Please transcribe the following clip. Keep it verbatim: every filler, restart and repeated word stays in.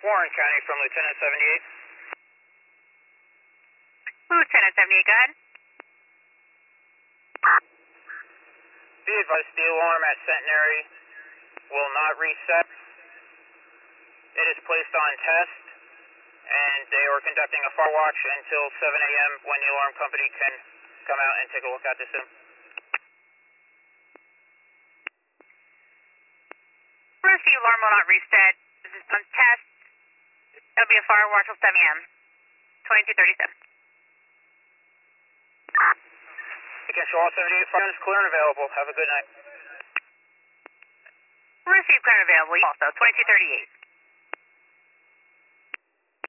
Warren County from Lieutenant seventy-eight. Lieutenant seventy-eight, go ahead. Be advised, the alarm at Centenary will not reset. It is placed on test, and they are conducting a fire watch until seven A M when the alarm company can come out and take a look at the system. First, the alarm will not reset. This is on test. It'll be a fire watch till seven A M twenty-two thirty-seven. You can show all seventy-eight fire units clear and available. Have a good night. Receive clear and available also, twenty-two thirty-eight.